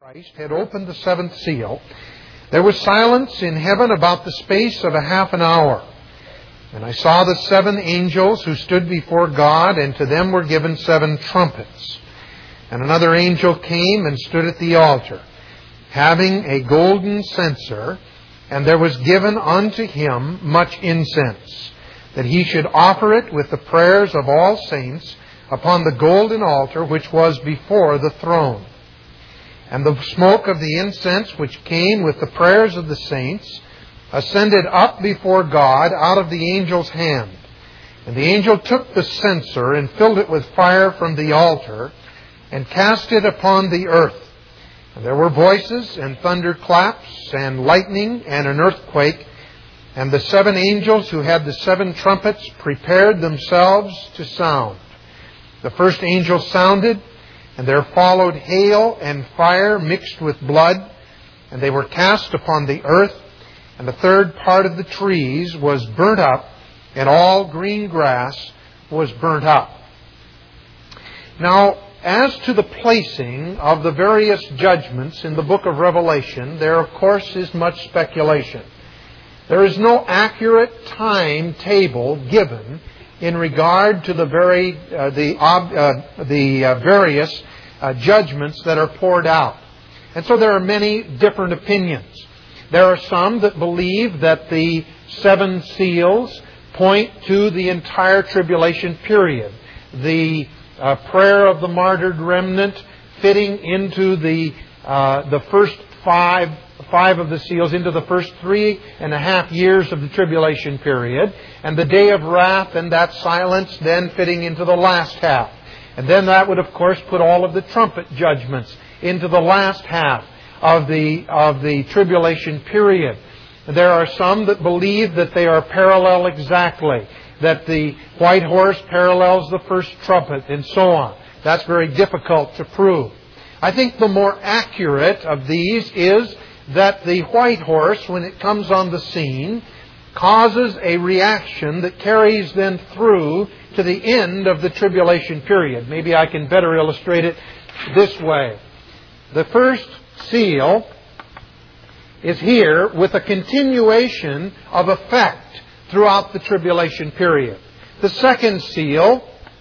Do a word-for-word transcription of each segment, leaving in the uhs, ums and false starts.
Christ had opened the seventh seal, there was silence in heaven about the space of a half an hour. And I saw the seven angels who stood before God, and to them were given seven trumpets. And another angel came and stood at the altar, having a golden censer, and there was given unto him much incense, that he should offer it with the prayers of all saints upon the golden altar which was before the throne. And the smoke of the incense which came with the prayers of the saints ascended up before God out of the angel's hand. And the angel took the censer and filled it with fire from the altar and cast it upon the earth. And there were voices and thunderclaps and lightning and an earthquake. And the seven angels who had the seven trumpets prepared themselves to sound. The first angel sounded, and there followed hail and fire mixed with blood, and they were cast upon the earth, and the third part of the trees was burnt up, and all green grass was burnt up. Now, as to the placing of the various judgments in the book of Revelation, there of course is much speculation. There is no accurate timetable given in regard to the very uh, the uh, the uh, various uh, judgments that are poured out. And so there are many different opinions. There are some that believe that the seven seals point to the entire tribulation period. The uh, prayer of the martyred remnant fitting into the uh, the first five five of the seals, into the first three and a half years of the tribulation period, and the day of wrath and that silence then fitting into the last half. And then that would, of course, put all of the trumpet judgments into the last half of the of the tribulation period. There are some that believe that they are parallel exactly, that the white horse parallels the first trumpet, and so on. That's very difficult to prove. I think the more accurate of these is that the white horse, when it comes on the scene, causes a reaction that carries then through to the end of the tribulation period. Maybe I can better illustrate it this way. The first seal is here with a continuation of effect throughout the tribulation period. The second seal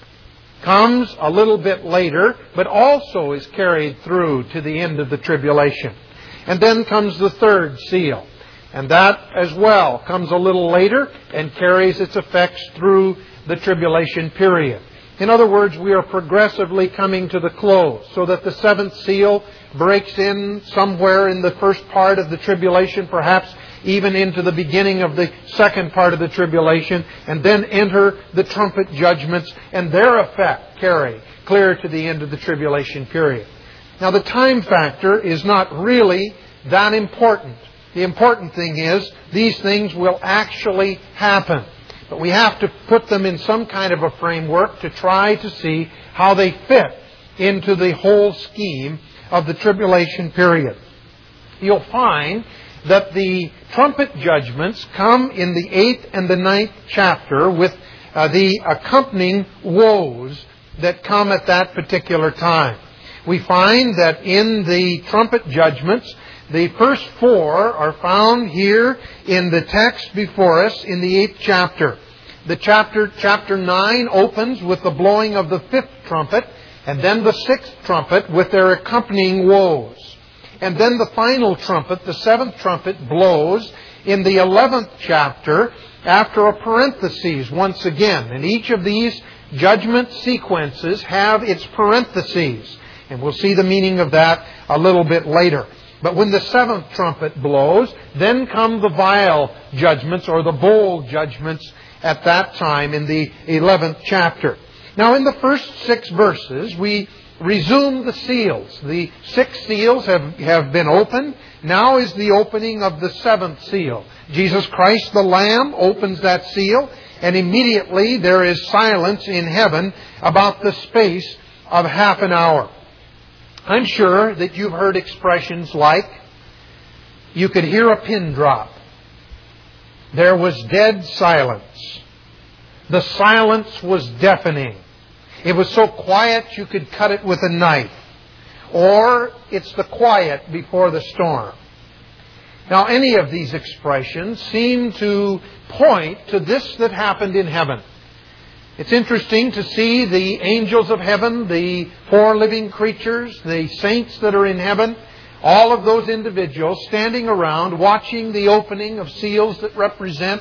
comes a little bit later, but also is carried through to the end of the tribulation. And then comes the third seal. And that as well comes a little later and carries its effects through the tribulation period. In other words, we are progressively coming to the close, so that the seventh seal breaks in somewhere in the first part of the tribulation, perhaps even into the beginning of the second part of the tribulation, and then enter the trumpet judgments, and their effect carry clear to the end of the tribulation period. Now, the time factor is not really that important. The important thing is these things will actually happen. But we have to put them in some kind of a framework to try to see how they fit into the whole scheme of the tribulation period. You'll find that the trumpet judgments come in the eighth and the ninth chapter with uh, the accompanying woes that come at that particular time. We find that in the trumpet judgments, the first four are found here in the text before us in the eighth chapter. The chapter, chapter nine opens with the blowing of the fifth trumpet, and then the sixth trumpet with their accompanying woes. And then the final trumpet, the seventh trumpet, blows in the eleventh chapter after a parenthesis once again. And each of these judgment sequences have its parentheses. And we'll see the meaning of that a little bit later. But when the seventh trumpet blows, then come the vial judgments or the bowl judgments at that time in the eleventh chapter. Now, in the first six verses, we resume the seals. The six seals have, have been opened. Now is the opening of the seventh seal. Jesus Christ, the Lamb, opens that seal, and immediately there is silence in heaven about the space of half an hour. I'm sure that you've heard expressions like, you could hear a pin drop. There was dead silence. The silence was deafening. It was so quiet you could cut it with a knife. or it's the quiet before the storm. Now, any of these expressions seem to point to this that happened in heaven. It's interesting to see the angels of heaven, the four living creatures, the saints that are in heaven, all of those individuals standing around watching the opening of seals that represent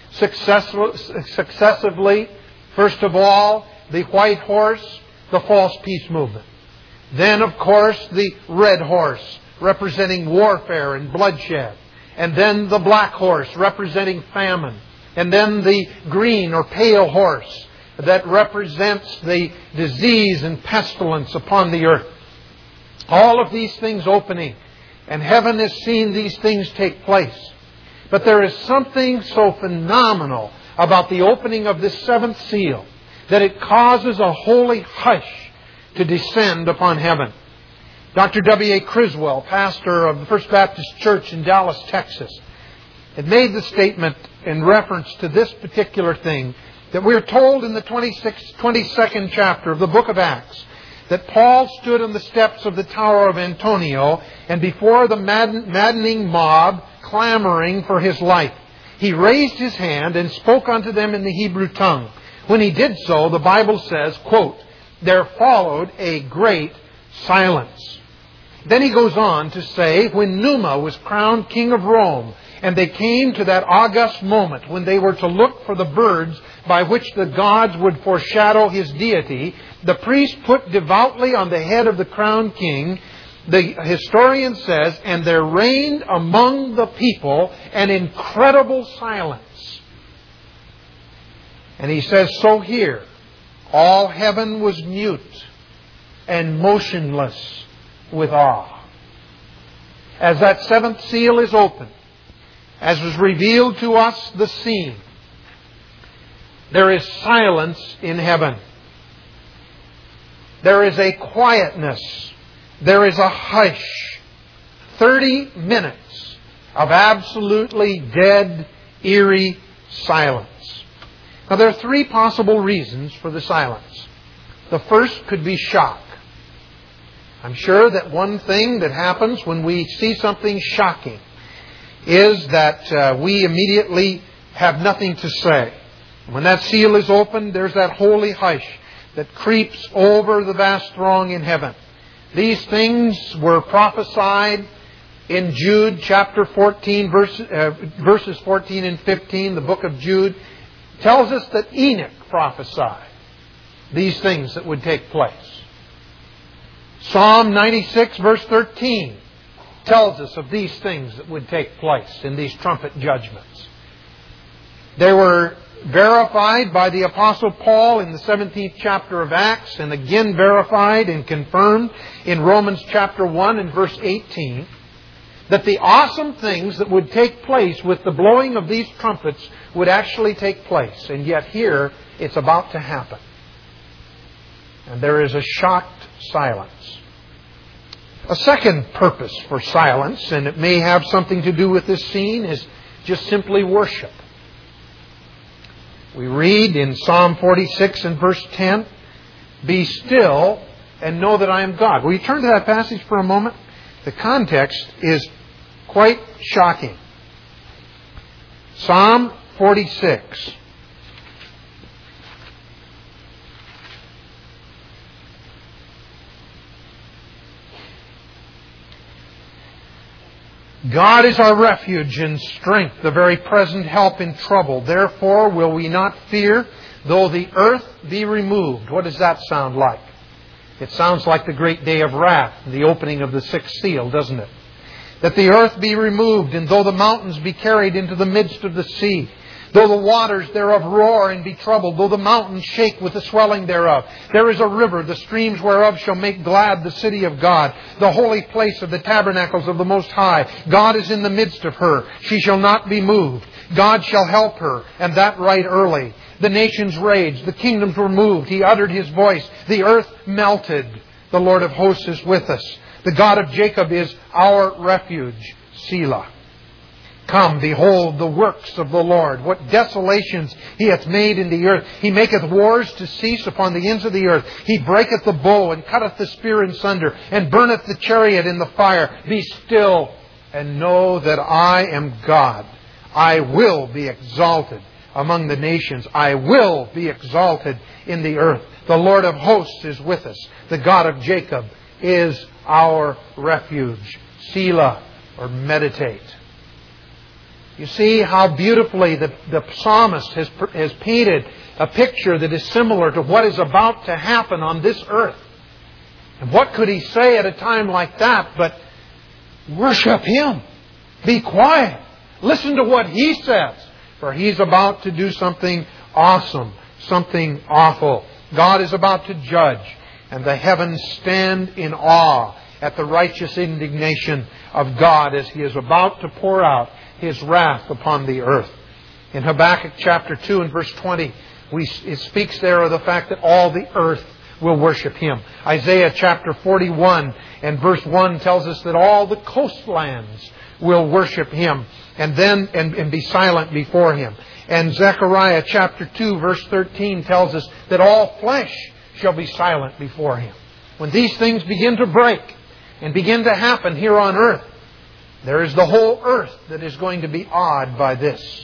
successively, first of all, the white horse, the false peace movement. Then, of course, the red horse, representing warfare and bloodshed. And then the black horse, representing famine. And then the green or pale horse, that represents the disease and pestilence upon the earth. All of these things opening. And heaven has seen these things take place. But there is something so phenomenal about the opening of this seventh seal that it causes a holy hush to descend upon heaven. Doctor W A Criswell, pastor of the First Baptist Church in Dallas, Texas, had made the statement in reference to this particular thing that we're told in the twenty-sixth, twenty-second chapter of the book of Acts that Paul stood on the steps of the Tower of Antonio and before the madden, maddening mob clamoring for his life, he raised his hand and spoke unto them in the Hebrew tongue. When he did so, the Bible says, quote, there followed a great silence. Then he goes on to say, when Numa was crowned king of Rome, and they came to that august moment when they were to look for the birds by which the gods would foreshadow his deity, the priest put devoutly on the head of the crowned king. The historian says, and there reigned among the people an incredible silence. And he says, so here, all heaven was mute and motionless with awe. As that seventh seal is opened, as was revealed to us the scene, there is silence in heaven. There is a quietness. There is a hush. Thirty minutes of absolutely dead, eerie silence. Now, there are three possible reasons for the silence. The first could be shock. I'm sure that one thing that happens when we see something shocking is that uh, we immediately have nothing to say. When that seal is opened, there's that holy hush that creeps over the vast throng in heaven. These things were prophesied in Jude chapter fourteen, verse, uh, verses fourteen and fifteen. The book of Jude tells us that Enoch prophesied these things that would take place. Psalm ninety-six verse thirteen tells us of these things that would take place in these trumpet judgments. They were verified by the Apostle Paul in the seventeenth chapter of Acts, and again verified and confirmed in Romans chapter one and verse eighteen, that the awesome things that would take place with the blowing of these trumpets would actually take place. And yet here, it's about to happen. And there is a shocked silence. A second purpose for silence, and it may have something to do with this scene, is just simply worship. We read in Psalm forty-six and verse ten, be still and know that I am God. Will you turn to that passage for a moment? The context is quite shocking. Psalm forty-six. God is our refuge and strength, the very present help in trouble. Therefore will we not fear, though the earth be removed. What does that sound like? It sounds like the great day of wrath, the opening of the sixth seal, doesn't it? That the earth be removed, and though the mountains be carried into the midst of the sea, though the waters thereof roar and be troubled, though the mountains shake with the swelling thereof. There is a river, the streams whereof shall make glad the city of God, the holy place of the tabernacles of the Most High. God is in the midst of her. She shall not be moved. God shall help her, and that right early. The nations raged, the kingdoms were moved. He uttered His voice. The earth melted. The Lord of hosts is with us. The God of Jacob is our refuge. Selah. Come, behold the works of the Lord, what desolations He hath made in the earth. He maketh wars to cease upon the ends of the earth. He breaketh the bow, and cutteth the spear in sunder, and burneth the chariot in the fire. Be still, and know that I am God. I will be exalted among the nations. I will be exalted in the earth. The Lord of hosts is with us. The God of Jacob is our refuge. Selah, or meditate. You see how beautifully the, the psalmist has, has painted a picture that is similar to what is about to happen on this earth. And what could he say at a time like that but worship Him? Be quiet. Listen to what He says. For He's about to do something awesome, something awful. God is about to judge, and the heavens stand in awe at the righteous indignation of God as He is about to pour out His wrath upon the earth. In Habakkuk chapter two and verse twenty, we, it speaks there of the fact that all the earth will worship Him. Isaiah chapter forty-one and verse one tells us that all the coastlands will worship Him and then and, and be silent before Him. And Zechariah chapter two verse thirteen tells us that all flesh shall be silent before Him. When these things begin to break and begin to happen here on earth, there is the whole earth that is going to be awed by this.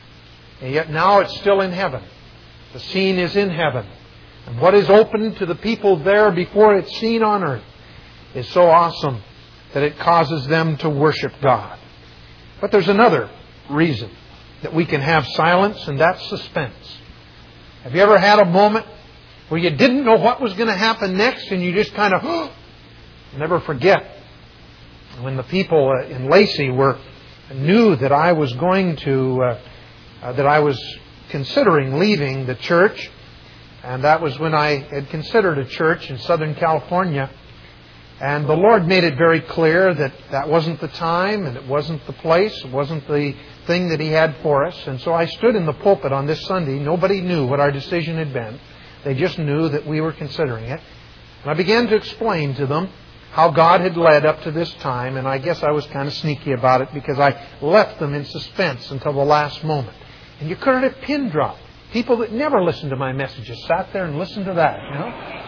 And yet now it's still in heaven. The scene is in heaven. And what is open to the people there before it's seen on earth is so awesome that it causes them to worship God. But there's another reason that we can have silence, and that's suspense. Have you ever had a moment where you didn't know what was going to happen next and you just kind of, oh, never forget when the people in Lacey were knew that I was going to, uh, uh, that I was considering leaving the church. And that was when I had considered a church in Southern California. And the Lord made it very clear that that wasn't the time and it wasn't the place. It wasn't the thing that He had for us. And so I stood in the pulpit on this Sunday. Nobody knew what our decision had been. They just knew that we were considering it. And I began to explain to them how God had led up to this time. And I guess I was kind of sneaky about it because I left them in suspense until the last moment. And you could have pin dropped. People that never listened to my messages sat there and listened to that, you know.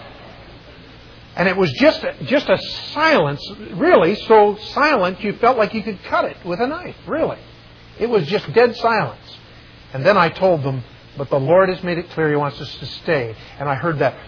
And it was just a, just a silence, really so silent you felt like you could cut it with a knife, really. It was just dead silence. And then I told them, but the Lord has made it clear He wants us to stay. And I heard that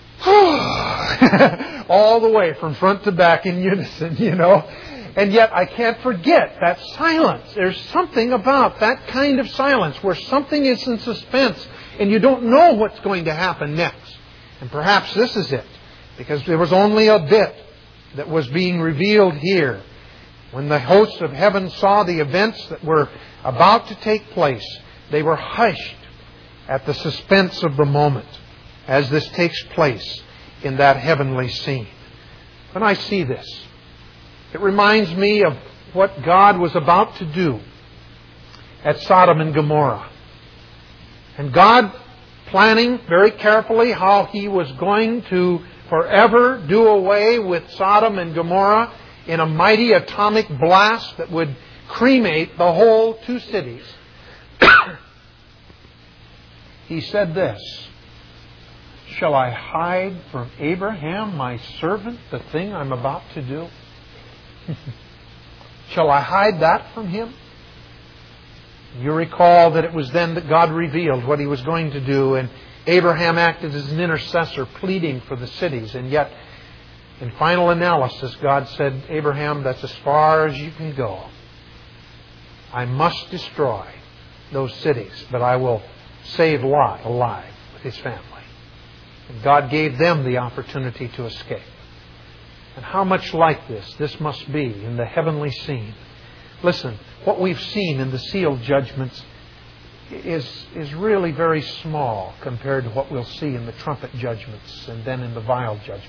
all the way from front to back in unison, you know. And yet I can't forget that silence. There's something about that kind of silence where something is in suspense and you don't know what's going to happen next. And perhaps this is it, because there was only a bit that was being revealed here. When the hosts of heaven saw the events that were about to take place, they were hushed at the suspense of the moment as this takes place in that heavenly scene. When I see this, it reminds me of what God was about to do at Sodom and Gomorrah. And God planning very carefully how He was going to forever do away with Sodom and Gomorrah in a mighty atomic blast that would cremate the whole two cities. He said this, "Shall I hide from Abraham, my servant, the thing I'm about to do? Shall I hide that from him?" You recall that it was then that God revealed what He was going to do, and Abraham acted as an intercessor, pleading for the cities. And yet, in final analysis, God said, "Abraham, that's as far as you can go. I must destroy those cities, but I will save Lot alive with his family." And God gave them the opportunity to escape. And how much like this, this must be in the heavenly scene. Listen, what we've seen in the sealed judgments is, is really very small compared to what we'll see in the trumpet judgments and then in the vial judgments.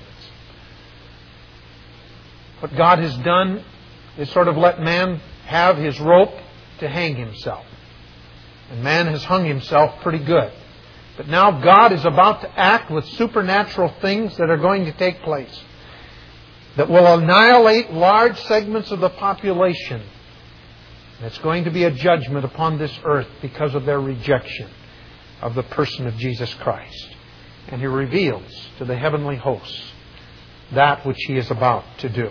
What God has done is sort of let man have his rope to hang himself. And man has hung himself pretty good. But now God is about to act with supernatural things that are going to take place, that will annihilate large segments of the population And it's going to be a judgment upon this earth because of their rejection of the person of Jesus Christ. And He reveals to the heavenly hosts that which He is about to do.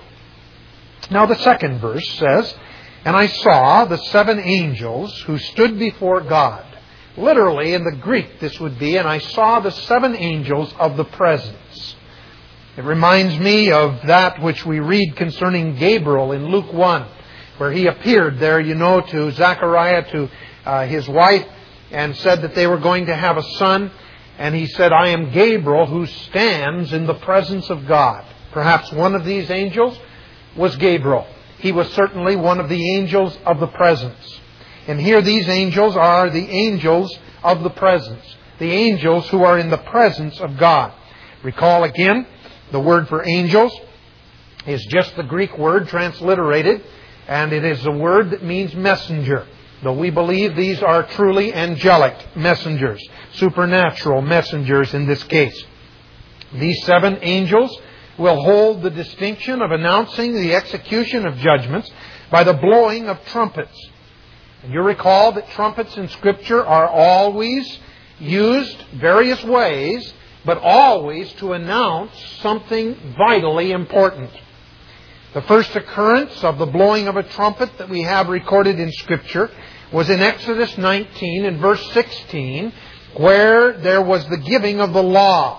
Now the second verse says, "And I saw the seven angels who stood before God." Literally, in the Greek, this would be, "And I saw the seven angels of the presence." It reminds me of that which we read concerning Gabriel in Luke one, where he appeared there, you know, to Zechariah, to uh, his wife, and said that they were going to have a son. And he said, "I am Gabriel who stands in the presence of God." Perhaps one of these angels was Gabriel. He was certainly one of the angels of the presence. And here these angels are the angels of the presence. The angels who are in the presence of God. Recall again, the word for angels is just the Greek word transliterated. And it is a word that means messenger. Though we believe these are truly angelic messengers. Supernatural messengers in this case. These seven angels will hold the distinction of announcing the execution of judgments by the blowing of trumpets. And you recall that trumpets in Scripture are always used various ways, but always to announce something vitally important. The first occurrence of the blowing of a trumpet that we have recorded in Scripture was in Exodus nineteen and verse sixteen, where there was the giving of the law.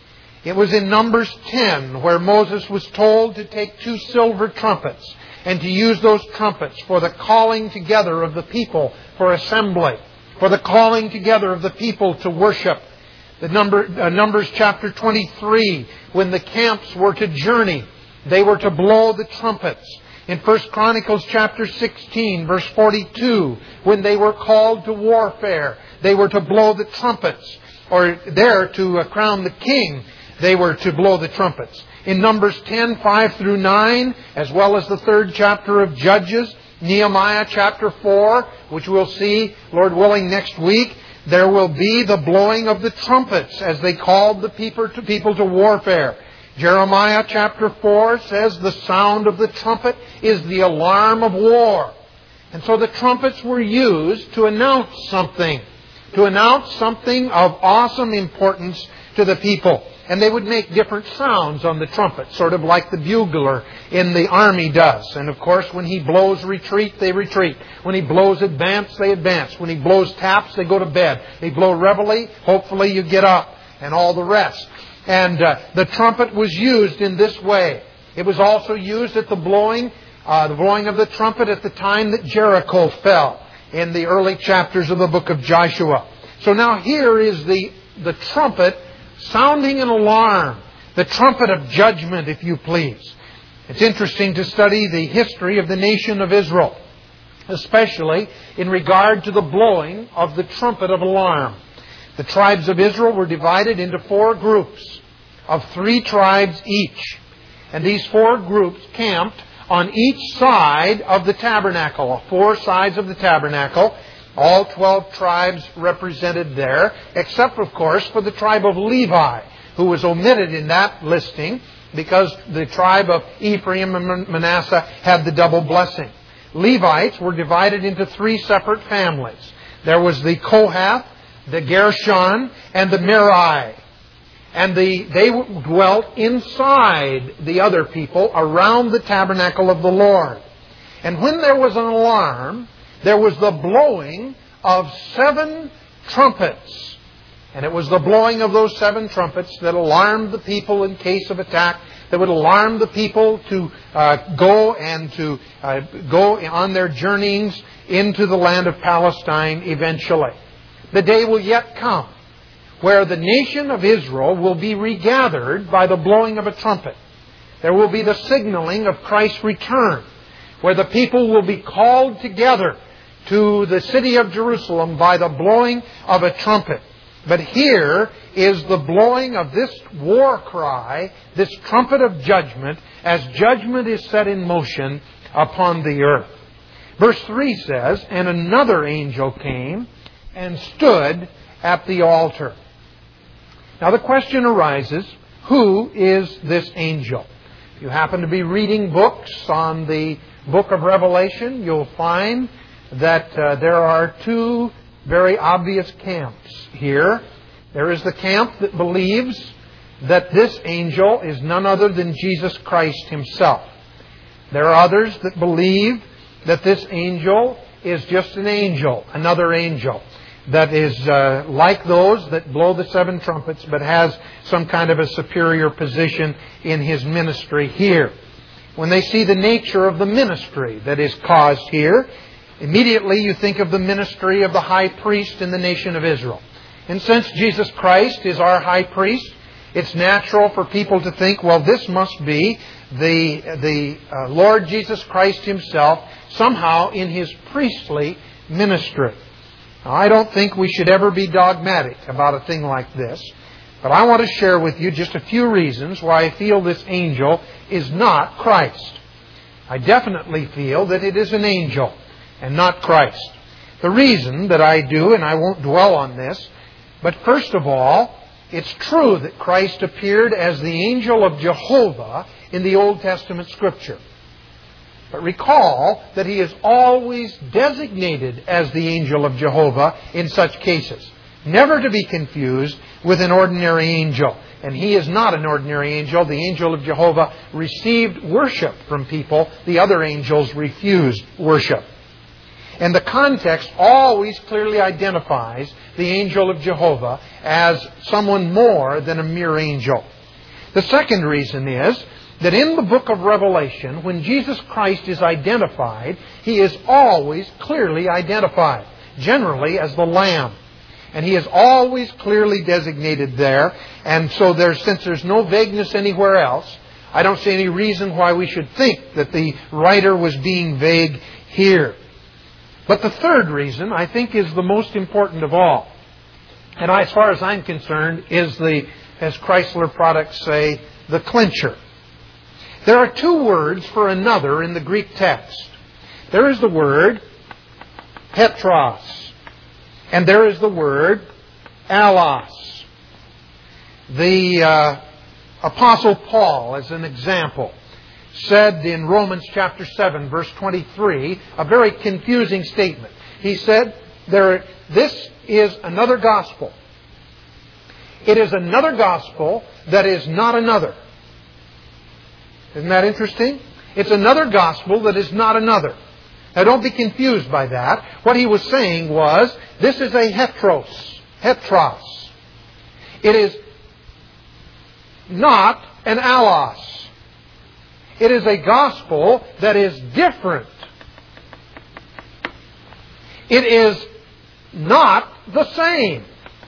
It was in Numbers ten, where Moses was told to take two silver trumpets and to use those trumpets for the calling together of the people for assembly, for the calling together of the people to worship. The number, uh, Numbers chapter twenty-three, when the camps were to journey, they were to blow the trumpets. In First Chronicles chapter sixteen, verse forty-two, when they were called to warfare, they were to blow the trumpets. Or there to uh, crown the king, they were to blow the trumpets. In Numbers ten, five through nine, as well as the third chapter of Judges, Nehemiah chapter four, which we'll see, Lord willing, next week, there will be the blowing of the trumpets as they called the people to, people to warfare. Jeremiah chapter four says the sound of the trumpet is the alarm of war. And so the trumpets were used to announce something, to announce something of awesome importance to the people. And they would make different sounds on the trumpet, sort of like the bugler in the army does. And of course, when he blows retreat, they retreat. When he blows advance, they advance. When he blows taps, they go to bed. They blow reveille, hopefully you get up, and all the rest. And uh, the trumpet was used in this way. It was also used at the blowing, uh, the blowing of the trumpet at the time that Jericho fell in the early chapters of the book of Joshua. So now here is the, the trumpet sounding an alarm, the trumpet of judgment, if you please. It's interesting to study the history of the nation of Israel, especially in regard to the blowing of the trumpet of alarm. The tribes of Israel were divided into four groups of three tribes each. And these four groups camped on each side of the tabernacle, four sides of the tabernacle. All twelve tribes represented there, except, of course, for the tribe of Levi, who was omitted in that listing because the tribe of Ephraim and Manasseh had the double blessing. Levites were divided into three separate families. There was the Kohath, the Gershon, and the Merari. And the, they dwelt inside the other people around the tabernacle of the Lord. And when there was an alarm, there was the blowing of seven trumpets. And it was the blowing of those seven trumpets that alarmed the people in case of attack, that would alarm the people to uh, go and to uh, go on their journeyings into the land of Palestine eventually. The day will yet come where the nation of Israel will be regathered by the blowing of a trumpet. There will be the signaling of Christ's return, where the people will be called together to the city of Jerusalem by the blowing of a trumpet. But here is the blowing of this war cry, this trumpet of judgment, as judgment is set in motion upon the earth. Verse three says, "And another angel came and stood at the altar." Now the question arises, who is this angel? If you happen to be reading books on the book of Revelation, you'll find that uh, there are two very obvious camps here. There is the camp that believes that this angel is none other than Jesus Christ Himself. There are others that believe that this angel is just an angel, another angel, that is uh, like those that blow the seven trumpets, but has some kind of a superior position in his ministry here. When they see the nature of the ministry that is caused here, immediately you think of the ministry of the high priest in the nation of Israel. And since Jesus Christ is our high priest, it's natural for people to think, well, this must be the, the uh, Lord Jesus Christ Himself somehow in His priestly ministry. Now, I don't think we should ever be dogmatic about a thing like this, but I want to share with you just a few reasons why I feel this angel is not Christ. I definitely feel that it is an angel and not Christ. The reason that I do, and I won't dwell on this, but first of all, it's true that Christ appeared as the angel of Jehovah in the Old Testament Scripture. But recall that He is always designated as the angel of Jehovah in such cases, never to be confused with an ordinary angel. And He is not an ordinary angel. The angel of Jehovah received worship from people. The other angels refused worship. And the context always clearly identifies the angel of Jehovah as someone more than a mere angel. The second reason is that in the book of Revelation, when Jesus Christ is identified, He is always clearly identified, generally as the Lamb. And He is always clearly designated there. And so there's, since there's no vagueness anywhere else, I don't see any reason why we should think that the writer was being vague here. But the third reason, I think, is the most important of all. And as far as I'm concerned, is the, as Chrysler products say, the clincher. There are two words for another in the Greek text. There is the word Petros, and there is the word allos. The uh, Apostle Paul, as an example, said in Romans chapter seven, verse twenty-three, a very confusing statement. He said, "There, this is another gospel. It is another gospel that is not another." Isn't that interesting? It's another gospel that is not another. Now don't be confused by that. What he was saying was, this is a heteros, hetros. It is not an allos. It is a gospel that is different. It is not the same.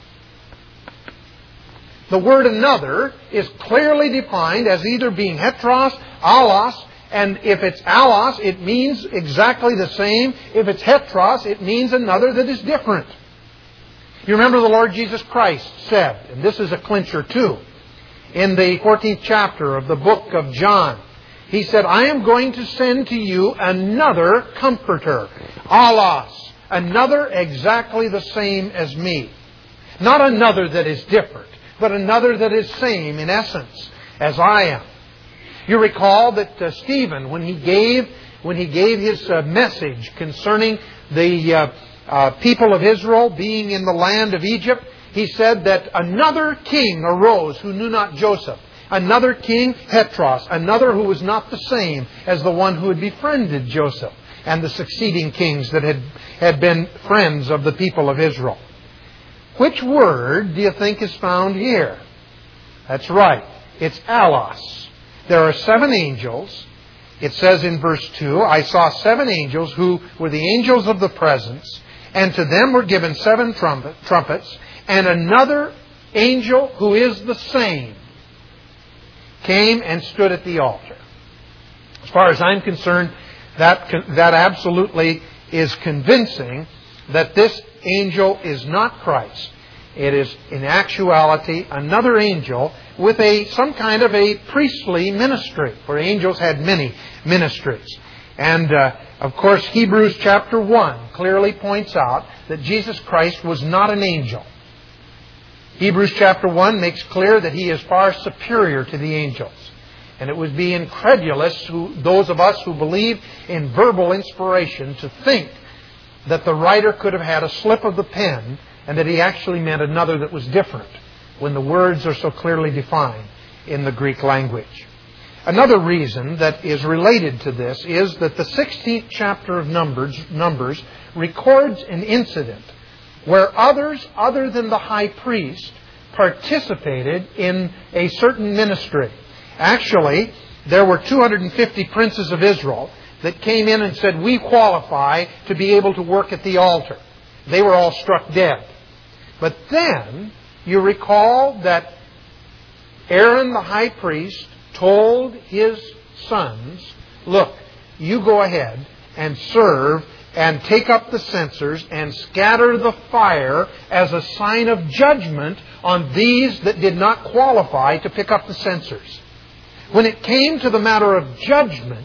The word another is clearly defined as either being heteros, allos, and if it's allos, it means exactly the same. If it's heteros, it means another that is different. You remember the Lord Jesus Christ said, and this is a clincher too, in the fourteenth chapter of the book of John, He said, "I am going to send to you another comforter, allos, another exactly the same as me." Not another that is different, but another that is same in essence as I am. You recall that uh, Stephen, when he gave when he gave his uh, message concerning the uh, uh, people of Israel being in the land of Egypt, he said that another king arose who knew not Joseph. Another king, Hetros, another who was not the same as the one who had befriended Joseph and the succeeding kings that had, had been friends of the people of Israel. Which word do you think is found here? That's right. It's allos. There are seven angels. It says in verse two, "I saw seven angels who were the angels of the presence, and to them were given seven trumpet, trumpets, and another angel who is the same came and stood at the altar." As far as I'm concerned, that, that absolutely is convincing that this angel is not Christ. It is in actuality another angel with a some kind of a priestly ministry, for angels had many ministries. And uh, of course Hebrews chapter one clearly points out that Jesus Christ was not an angel. Hebrews chapter one makes clear that He is far superior to the angels. And it would be incredulous, who, those of us who believe in verbal inspiration, to think that the writer could have had a slip of the pen and that he actually meant another that was different when the words are so clearly defined in the Greek language. Another reason that is related to this is that the sixteenth chapter of Numbers, Numbers records an incident where others other than the high priest participated in a certain ministry. Actually, there were two hundred fifty princes of Israel that came in and said, we qualify to be able to work at the altar. They were all struck dead. But then, you recall that Aaron the high priest told his sons, look, you go ahead and serve and take up the censers and scatter the fire as a sign of judgment on these that did not qualify to pick up the censers. When it came to the matter of judgment,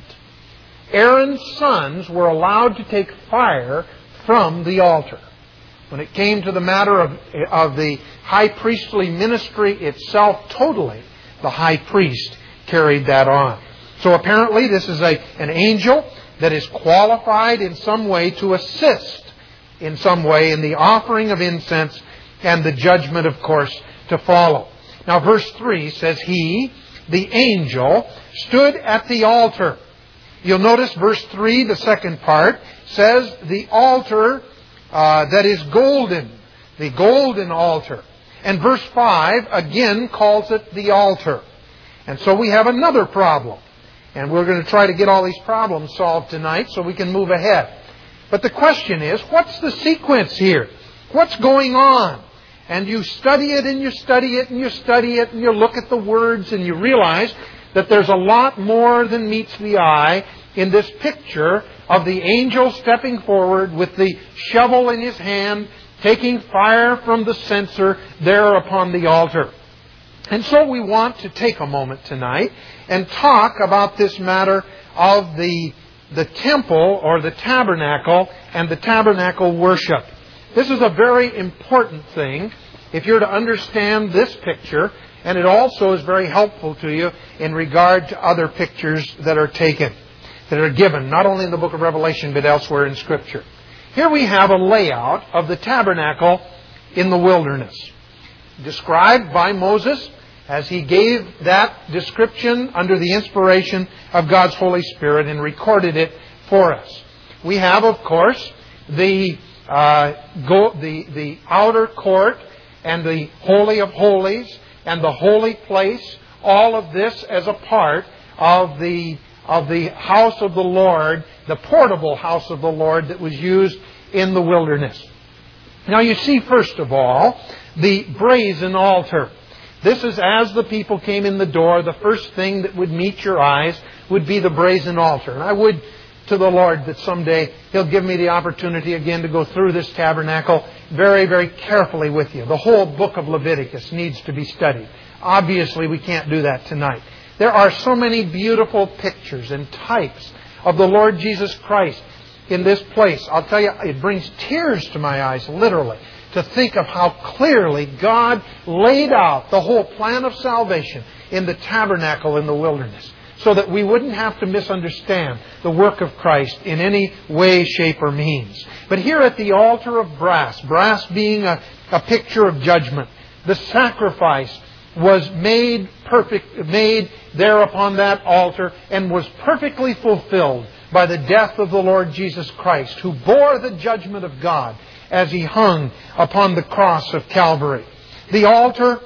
Aaron's sons were allowed to take fire from the altar. When it came to the matter of, of the high priestly ministry itself, totally, the high priest carried that on. So apparently this is a, an angel that is qualified in some way to assist in some way in the offering of incense and the judgment, of course, to follow. Now verse three says, he, the angel, stood at the altar. You'll notice verse three, the second part, says the altar uh, that is golden. The golden altar. And verse five again calls it the altar. And so we have another problem. And we're going to try to get all these problems solved tonight so we can move ahead. But the question is, what's the sequence here? What's going on? And you study it and you study it and you study it and you look at the words and you realize that there's a lot more than meets the eye in this picture of the angel stepping forward with the shovel in his hand, taking fire from the censer there upon the altar. And so we want to take a moment tonight and talk about this matter of the, the temple or the tabernacle and the tabernacle worship. This is a very important thing if you're to understand this picture, and it also is very helpful to you in regard to other pictures that are taken, that are given, not only in the book of Revelation but elsewhere in Scripture. Here we have a layout of the tabernacle in the wilderness, described by Moses as he gave that description under the inspiration of God's Holy Spirit and recorded it for us. We have, of course, the uh, go, the the outer court and the Holy of Holies and the holy place. All of this as a part of the of the house of the Lord, the portable house of the Lord that was used in the wilderness. Now you see, first of all, the brazen altar. This is as the people came in the door, the first thing that would meet your eyes would be the brazen altar. And I would to the Lord that someday He'll give me the opportunity again to go through this tabernacle very, very carefully with you. The whole book of Leviticus needs to be studied. Obviously, we can't do that tonight. There are so many beautiful pictures and types of the Lord Jesus Christ in this place. I'll tell you, it brings tears to my eyes, literally, to think of how clearly God laid out the whole plan of salvation in the tabernacle in the wilderness, so that we wouldn't have to misunderstand the work of Christ in any way, shape, or means. But here at the altar of brass, brass being a, a picture of judgment, the sacrifice was made perfect, made there upon that altar and was perfectly fulfilled by the death of the Lord Jesus Christ, who bore the judgment of God as He hung upon the cross of Calvary. The altar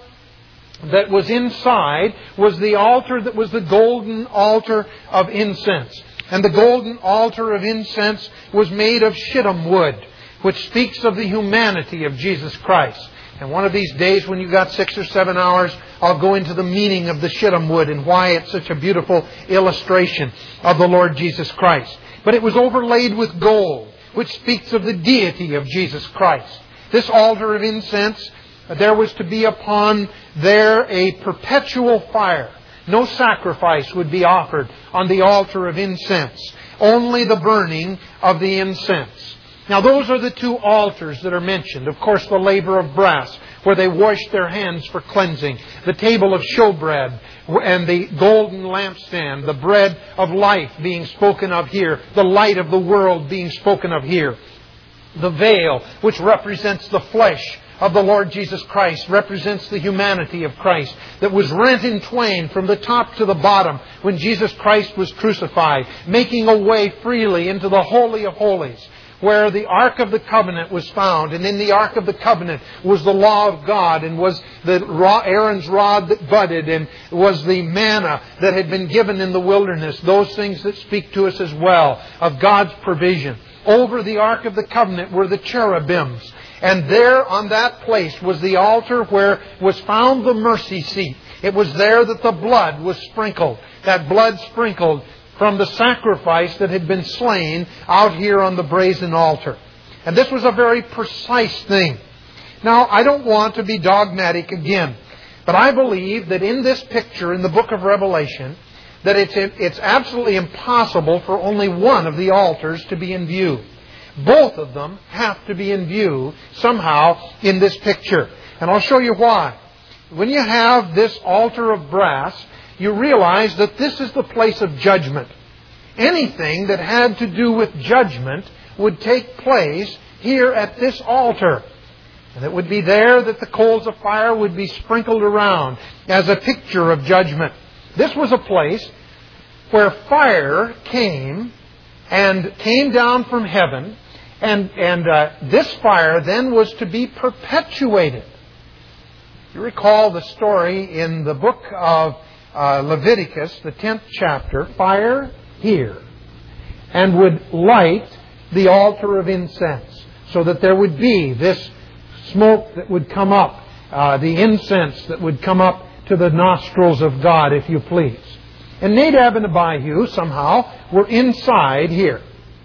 that was inside was the altar that was the golden altar of incense. And the golden altar of incense was made of shittim wood, which speaks of the humanity of Jesus Christ. And one of these days when you've got six or seven hours, I'll go into the meaning of the shittim wood and why it's such a beautiful illustration of the Lord Jesus Christ. But it was overlaid with gold, which speaks of the deity of Jesus Christ. This altar of incense, there was to be upon there a perpetual fire. No sacrifice would be offered on the altar of incense. Only the burning of the incense. Now those are the two altars that are mentioned. Of course, the laver of brass, where they washed their hands for cleansing. The table of showbread and the golden lampstand. The bread of life being spoken of here. The light of the world being spoken of here. The veil, which represents the flesh of the Lord Jesus Christ, represents the humanity of Christ that was rent in twain from the top to the bottom when Jesus Christ was crucified, making a way freely into the Holy of Holies, where the Ark of the Covenant was found. And in the Ark of the Covenant was the law of God, and was the Aaron's rod that budded, and was the manna that had been given in the wilderness. Those things that speak to us as well of God's provision. Over the Ark of the Covenant were the cherubims. And there on that place was the altar where was found the mercy seat. It was there that the blood was sprinkled. That blood sprinkled from the sacrifice that had been slain out here on the brazen altar. And this was a very precise thing. Now, I don't want to be dogmatic again, but I believe that in this picture in the book of Revelation, that it's, it's absolutely impossible for only one of the altars to be in view. Both of them have to be in view somehow in this picture. And I'll show you why. When you have this altar of brass, you realize that this is the place of judgment. Anything that had to do with judgment would take place here at this altar. And it would be there that the coals of fire would be sprinkled around as a picture of judgment. This was a place where fire came and came down from heaven, and, and uh, this fire then was to be perpetuated. You recall the story in the book of uh, Leviticus, the tenth chapter, fire here, and would light the altar of incense, so that there would be this smoke that would come up, uh, the incense that would come up to the nostrils of God, if you please. And Nadab and Abihu somehow were inside here.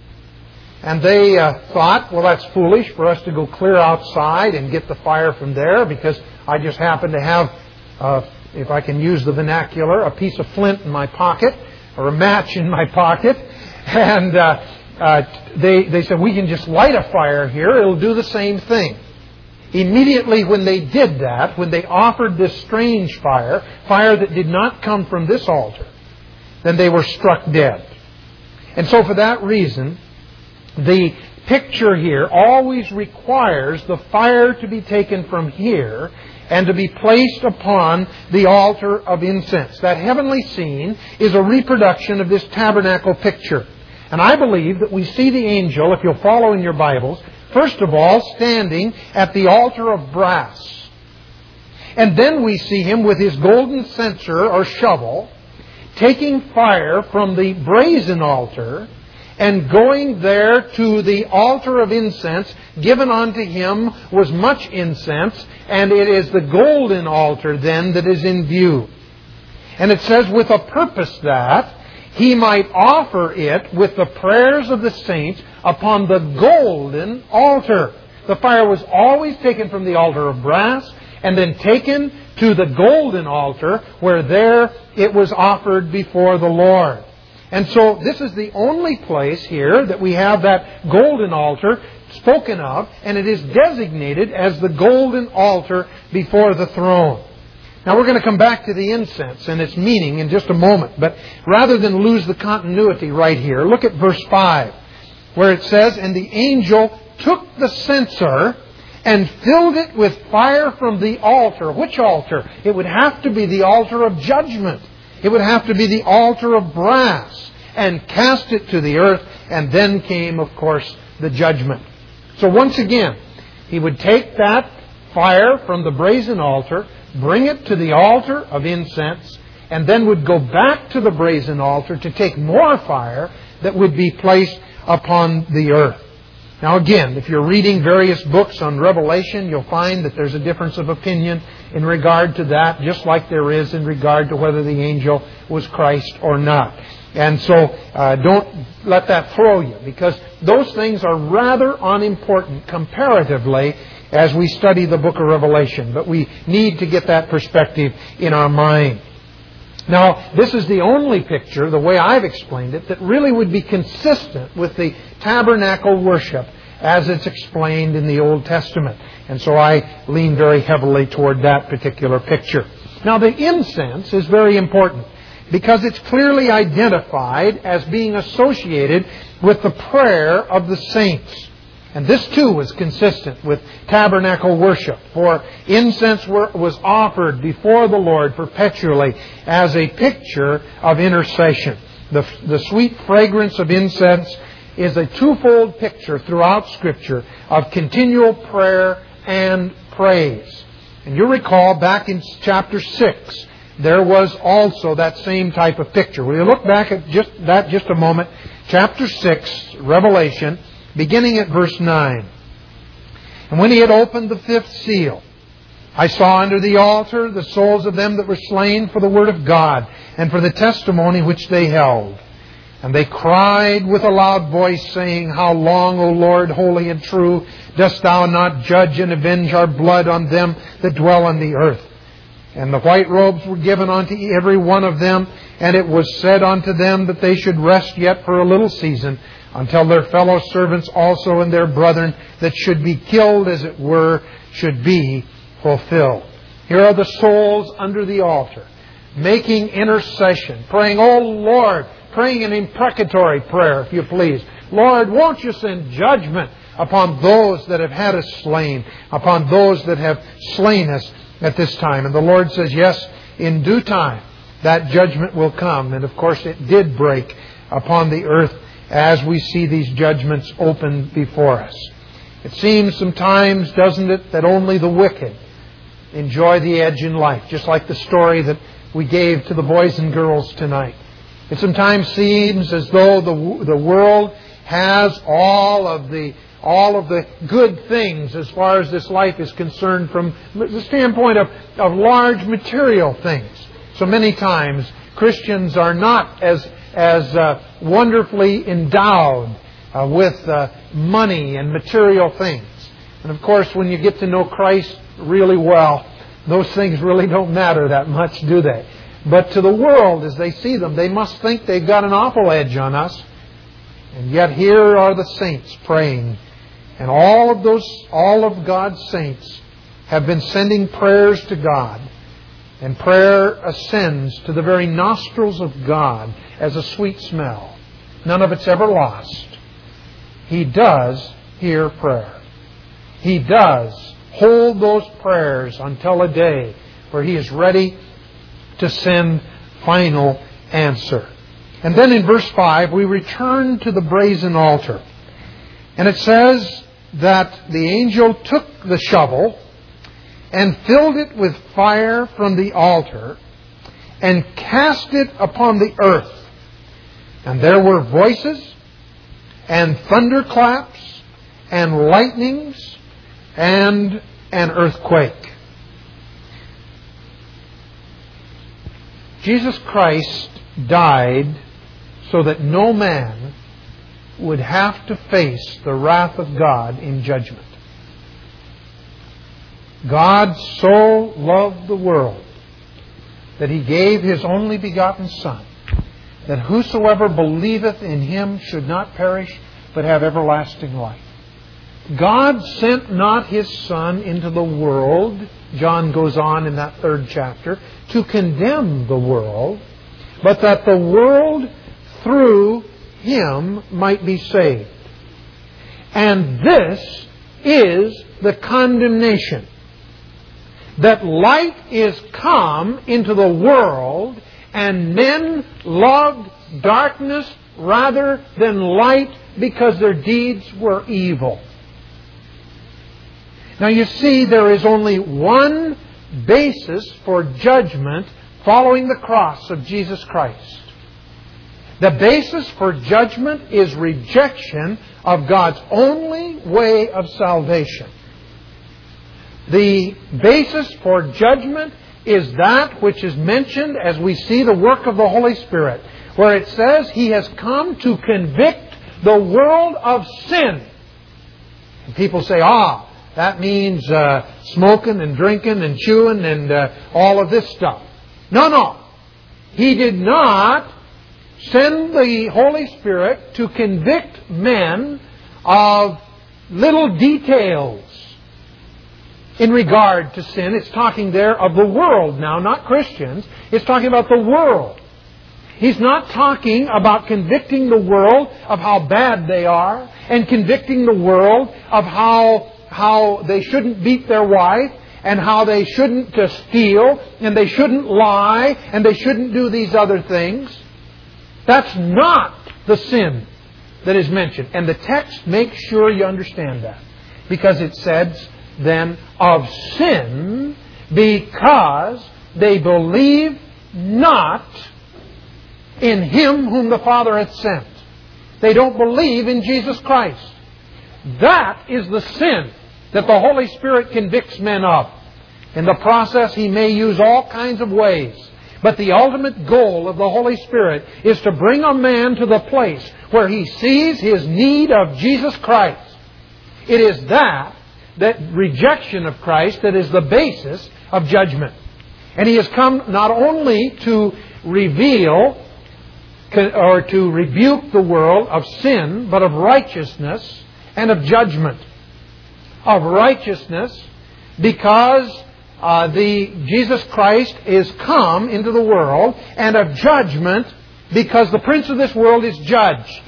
And they uh, thought, well, that's foolish for us to go clear outside and get the fire from there, because I just happen to have, uh, if I can use the vernacular, a piece of flint in my pocket, or a match in my pocket. And uh, uh, they, they said, we can just light a fire here. It'll do the same thing. Immediately when they did that, when they offered this strange fire, fire that did not come from this altar, then they were struck dead. And so for that reason, the picture here always requires the fire to be taken from here and to be placed upon the altar of incense. That heavenly scene is a reproduction of this tabernacle picture. And I believe that we see the angel, if you'll follow in your Bibles, first of all, standing at the altar of brass. And then we see him with his golden censer or shovel, taking fire from the brazen altar and going there to the altar of incense. Given unto him was much incense, and it is the golden altar then that is in view. And it says, with a purpose that he might offer it with the prayers of the saints upon the golden altar. The fire was always taken from the altar of brass and then taken to the golden altar, where there it was offered before the Lord. And so this is the only place here that we have that golden altar spoken of, and it is designated as the golden altar before the throne. Now we're going to come back to the incense and its meaning in just a moment, but rather than lose the continuity right here, look at verse five, where it says, and the angel took the censer and filled it with fire from the altar. Which altar? It would have to be the altar of judgment. It would have to be the altar of brass, and cast it to the earth, and then came, of course, the judgment. So once again, he would take that fire from the brazen altar, bring it to the altar of incense, and then would go back to the brazen altar to take more fire that would be placed upon the earth. Now again, if you're reading various books on Revelation, you'll find that there's a difference of opinion in regard to that, just like there is in regard to whether the angel was Christ or not. And so uh, don't let that throw you, because those things are rather unimportant comparatively as we study the book of Revelation. But we need to get that perspective in our mind. Now, this is the only picture, the way I've explained it, that really would be consistent with the tabernacle worship as it's explained in the Old Testament. And so I lean very heavily toward that particular picture. Now, the incense is very important because it's clearly identified as being associated with the prayer of the saints. And this too was consistent with tabernacle worship, for incense was offered before the Lord perpetually as a picture of intercession. The, the sweet fragrance of incense is a twofold picture throughout Scripture of continual prayer and praise. And you recall back in chapter six, there was also that same type of picture. We'll look back at just that just a moment. Chapter six, Revelation, beginning at verse nine. And when he had opened the fifth seal, I saw under the altar the souls of them that were slain for the word of God and for the testimony which they held. And they cried with a loud voice, saying, How long, O Lord, holy and true, dost Thou not judge and avenge our blood on them that dwell on the earth? And the white robes were given unto every one of them, and it was said unto them that they should rest yet for a little season, until their fellow servants also and their brethren that should be killed, as it were, should be fulfilled. Here are the souls under the altar, making intercession, praying, O Lord, praying an imprecatory prayer, if you please. Lord, won't you send judgment upon those that have had us slain, upon those that have slain us at this time. And the Lord says, yes, in due time, that judgment will come. And of course, it did break upon the earth as we see these judgments open before us. It seems sometimes, doesn't it, that only the wicked enjoy the edge in life, just like the story that we gave to the boys and girls tonight. It sometimes seems as though the the world has all of the all of the good things as far as this life is concerned from the standpoint of, of large material things. So many times Christians are not as as uh, wonderfully endowed uh, with uh, money and material things. And of course, when you get to know Christ really well, those things really don't matter that much, do they? But to the world, as they see them, they must think they've got an awful edge on us. And yet here are the saints praying. And all of those, all of God's saints have been sending prayers to God. And prayer ascends to the very nostrils of God as a sweet smell. None of it's ever lost. He does hear prayer. He does hold those prayers until a day where He is ready to send final answer. And then in verse five, we return to the brazen altar. And it says that the angel took the shovel and filled it with fire from the altar and cast it upon the earth. And there were voices and thunderclaps and lightnings and an earthquake. Jesus Christ died so that no man would have to face the wrath of God in judgment. God so loved the world that He gave His only begotten Son, that whosoever believeth in Him should not perish, but have everlasting life. God sent not His Son into the world, John goes on in that third chapter, to condemn the world, but that the world through Him might be saved. And this is the condemnation, that light is come into the world, and men loved darkness rather than light because their deeds were evil. Now you see, there is only one basis for judgment following the cross of Jesus Christ. The basis for judgment is rejection of God's only way of salvation. The basis for judgment is that which is mentioned as we see the work of the Holy Spirit, where it says He has come to convict the world of sin. And people say, ah, that means uh, smoking and drinking and chewing and uh, all of this stuff. No, no. He did not send the Holy Spirit to convict men of little details in regard to sin. It's talking there of the world now, not Christians. It's talking about the world. He's not talking about convicting the world of how bad they are and convicting the world of how, how they shouldn't beat their wife and how they shouldn't uh, steal and they shouldn't lie and they shouldn't do these other things. That's not the sin that is mentioned. And the text makes sure you understand that. Because it says then of sin because they believe not in Him whom the Father hath sent. They don't believe in Jesus Christ. That is the sin that the Holy Spirit convicts men of. In the process, He may use all kinds of ways. But the ultimate goal of the Holy Spirit is to bring a man to the place where he sees his need of Jesus Christ. It is that, that rejection of Christ that is the basis of judgment. And He has come not only to reveal or to rebuke the world of sin, but of righteousness and of judgment. Of righteousness because uh, the Jesus Christ is come into the world, and of judgment because the prince of this world is judged.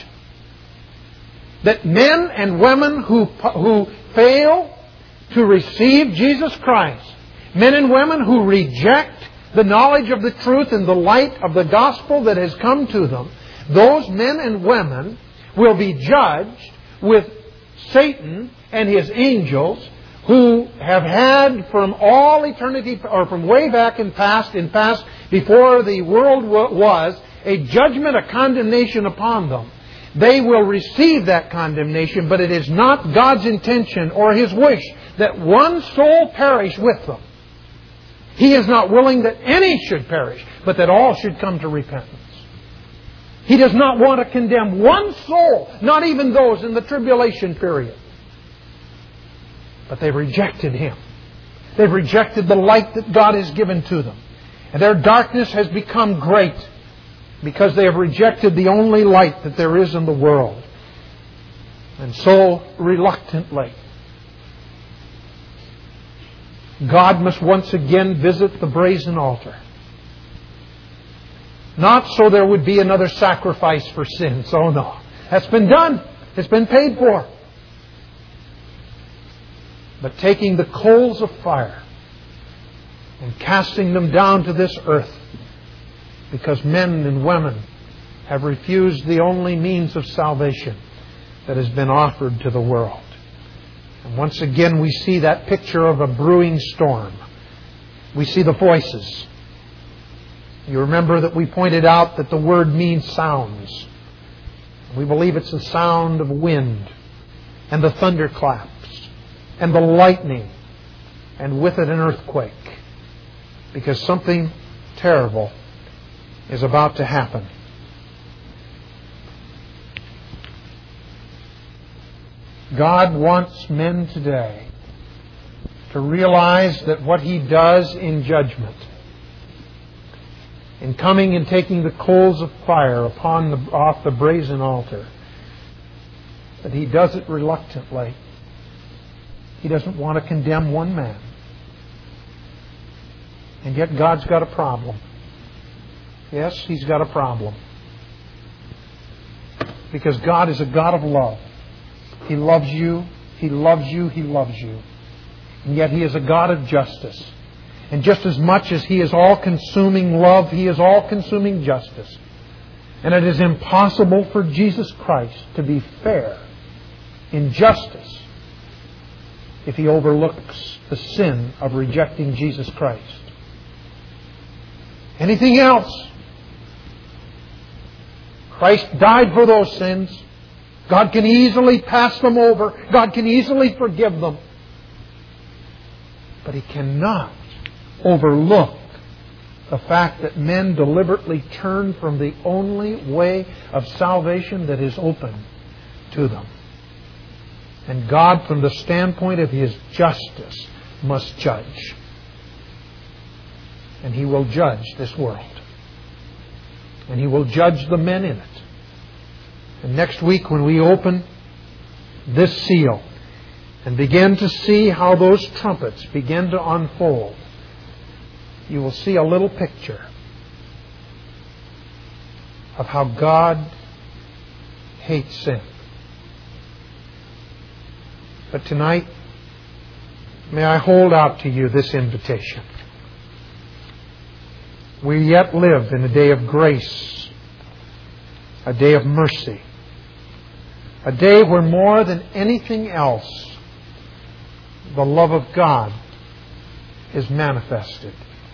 That men and women who, who fail to receive Jesus Christ, men and women who reject the knowledge of the truth and the light of the gospel that has come to them, those men and women will be judged with Satan and his angels, who have had from all eternity, or from way back in past, in past before the world was, a judgment, a condemnation upon them. They will receive that condemnation, but it is not God's intention or His wish that one soul perish with them. He is not willing that any should perish, but that all should come to repentance. He does not want to condemn one soul, not even those in the tribulation period. But they've rejected Him. They've rejected the light that God has given to them. And their darkness has become great because they have rejected the only light that there is in the world. And so, reluctantly, God must once again visit the brazen altar. Not so there would be another sacrifice for sins. Oh no. That's been done. It's been paid for. But taking the coals of fire and casting them down to this earth, because men and women have refused the only means of salvation that has been offered to the world. And once again we see that picture of a brewing storm. We see the voices. You remember that we pointed out that the word means sounds. We believe it's the sound of wind and the thunderclaps and the lightning, and with it an earthquake, because something terrible is about to happen. God wants men today to realize that what He does in judgment, in coming and taking the coals of fire upon the, off the brazen altar, that He does it reluctantly. He doesn't want to condemn one man. And yet God's got a problem. Yes, He's got a problem. Because God is a God of love. He loves you. He loves you. He loves you. And yet He is a God of justice. And just as much as He is all-consuming love, He is all-consuming justice. And it is impossible for Jesus Christ to be fair in justice if He overlooks the sin of rejecting Jesus Christ. Anything else? Christ died for those sins. God can easily pass them over. God can easily forgive them. But He cannot overlook the fact that men deliberately turn from the only way of salvation that is open to them. And God, from the standpoint of His justice, must judge. And He will judge this world. And He will judge the men in it. And next week, when we open this seal and begin to see how those trumpets begin to unfold, you will see a little picture of how God hates sin. But tonight, may I hold out to you this invitation. We yet live in a day of grace, a day of mercy, a day where more than anything else, the love of God is manifested.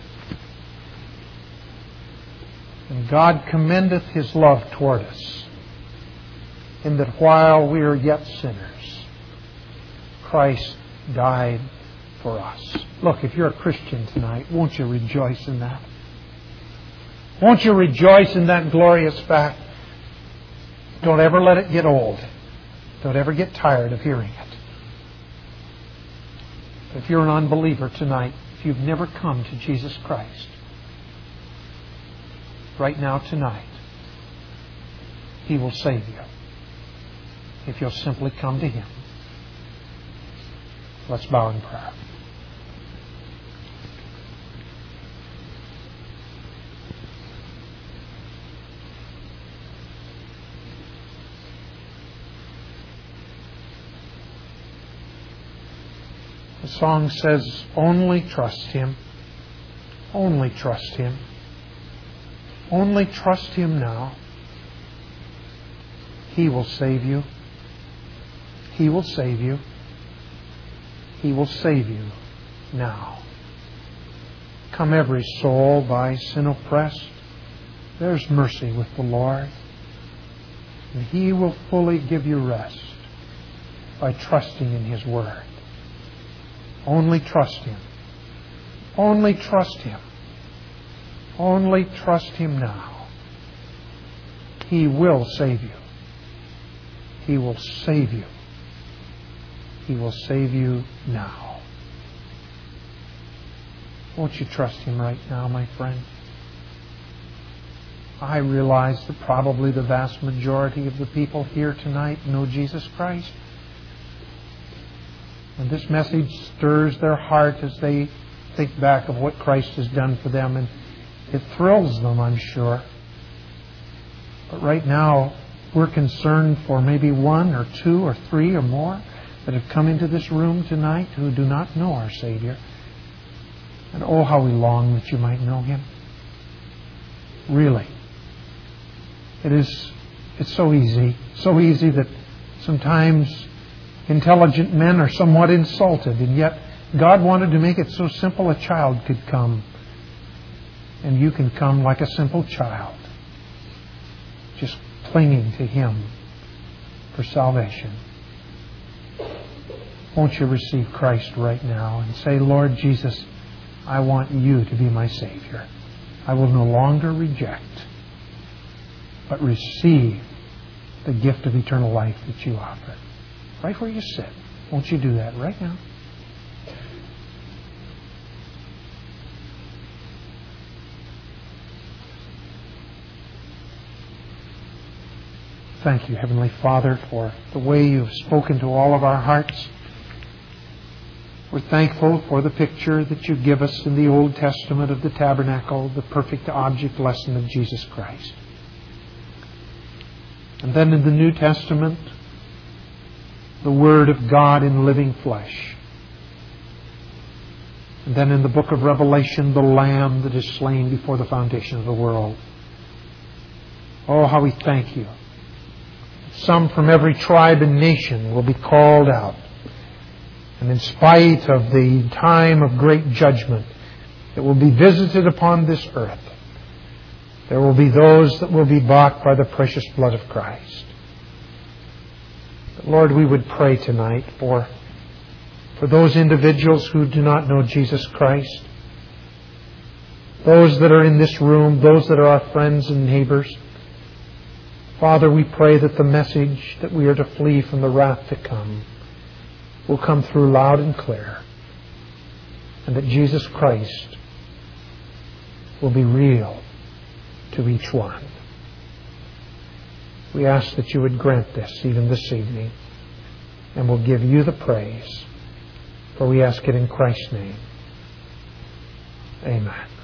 And God commendeth His love toward us, in that while we are yet sinners, Christ died for us. Look, if you're a Christian tonight, won't you rejoice in that? Won't you rejoice in that glorious fact? Don't ever let it get old. Don't ever get tired of hearing it. If you're an unbeliever tonight, if you've never come to Jesus Christ, right now, tonight, He will save you if you'll simply come to Him. Let's bow in prayer. The song says, only trust Him. Only trust Him. Only trust Him now. He will save you. He will save you. He will save you now. Come every soul by sin oppressed. There's mercy with the Lord. And He will fully give you rest by trusting in His Word. Only trust Him. Only trust Him. Only trust Him now. He will save you. He will save you. He will save you now. Won't you trust Him right now, my friend? I realize that probably the vast majority of the people here tonight know Jesus Christ. And this message stirs their heart as they think back of what Christ has done for them. And it thrills them, I'm sure. But right now, we're concerned for maybe one or two or three or more that have come into this room tonight who do not know our Savior. And oh, how we long that you might know Him. Really. It is, it's so easy. So easy that sometimes intelligent men are somewhat insulted, and yet God wanted to make it so simple a child could come. And you can come like a simple child, just clinging to Him for salvation. Won't you receive Christ right now and say, Lord Jesus, I want You to be my Savior. I will no longer reject, but receive the gift of eternal life that You offer. Right where you sit. Won't you do that right now? Thank You, Heavenly Father, for the way You've spoken to all of our hearts. We're thankful for the picture that You give us in the Old Testament of the tabernacle, the perfect object lesson of Jesus Christ. And then in the New Testament, the Word of God in living flesh. And then in the book of Revelation, the Lamb that is slain before the foundation of the world. Oh, how we thank You. Some from every tribe and nation will be called out. And in spite of the time of great judgment that will be visited upon this earth, there will be those that will be bought by the precious blood of Christ. But Lord, we would pray tonight for, for those individuals who do not know Jesus Christ, those that are in this room, those that are our friends and neighbors. Father, we pray that the message that we are to flee from the wrath to come will come through loud and clear, and that Jesus Christ will be real to each one. We ask that You would grant this even this evening, and we'll give You the praise, for we ask it in Christ's name. Amen.